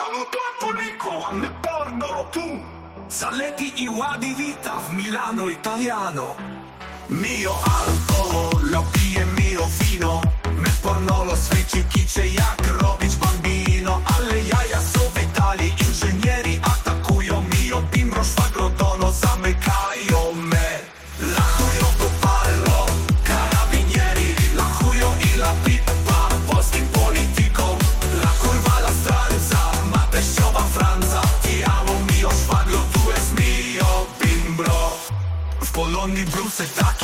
siamo cattolico, ne parlano tu. Saletti i di vita w Milano italiano. Mio alkohol pije mio wino. Me pornolo swyci kicie jak robić bambino. Ale jaja są w Italii, inżynieri atakują. Mio bimbro szwagro dono zamykają me. Lachują tu palo, karabinieri. Lachują i la pipa polskim politykom. La kurwa la stranza, ma teściowa Franza. Ti amo mio szwagro, tu jest mio bimbro. W Polonii brusy tak